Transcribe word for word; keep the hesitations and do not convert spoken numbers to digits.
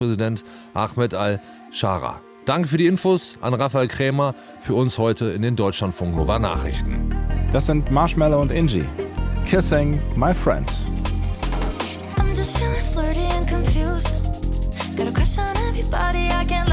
Präsident Ahmed al-Shara. Danke für die Infos an Raphael Krämer, für uns heute in den Deutschlandfunk Nova Nachrichten. Das sind Marshmallow und Ingie. Kissing My Friend. I'm just feeling flirty and confused. Got a crush on everybody, I can't